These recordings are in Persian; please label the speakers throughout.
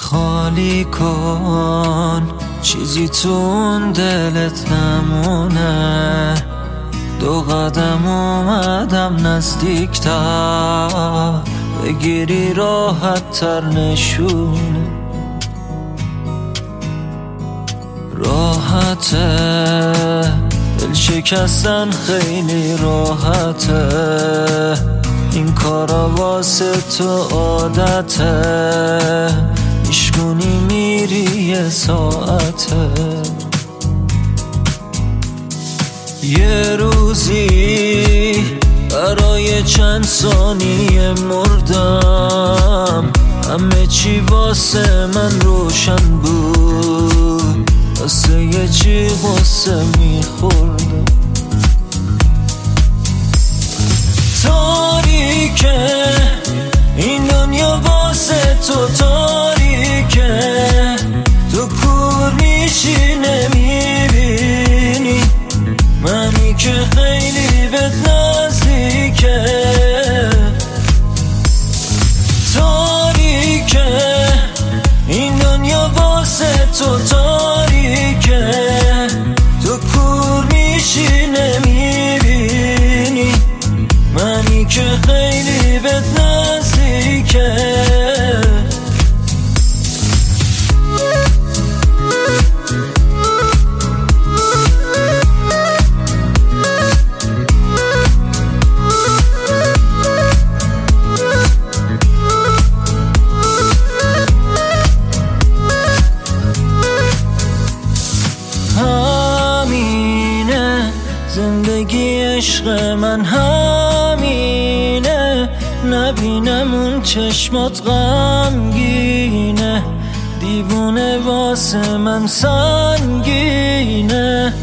Speaker 1: خالی کن چیزی تو اون دلت نمونه. 2 قدم اومدم نزدیکتر، بگیری راحت تر نشونه. راحته دل شکستن خیلی راحته، این کارا واسه تو عادته. میشکنی میری یه ساعته، یه روزی برای چند ثانیه مردم. همه چی واسه من روشن بود، واسه یه چی غصه میخوردم. تاریکه این دنیا واسه تو تاریکه، تو کور میشی نمیبینی منی که خیلی بهت نزدیکه. تاریکه این دنیا واسه تو تاریکه، تو کور میشی نمیبینی منی که خیلی بهت نزدیکه. همینه زندگی عشق من، همینه نبینم اون چشمات غمگینه. دیوونه واسه من سنگینه.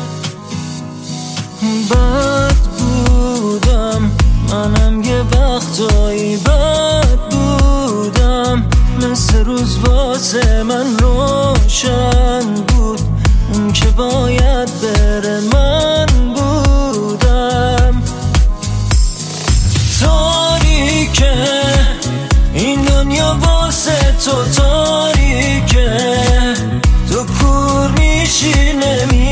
Speaker 1: بد بودم منم یه وقتایی، بد بودم مثل روز واسه من روشن بود. اون که باید بره من بودم. تاریکه این دنیا واسه تو تاریکه، تو کور میشی نمی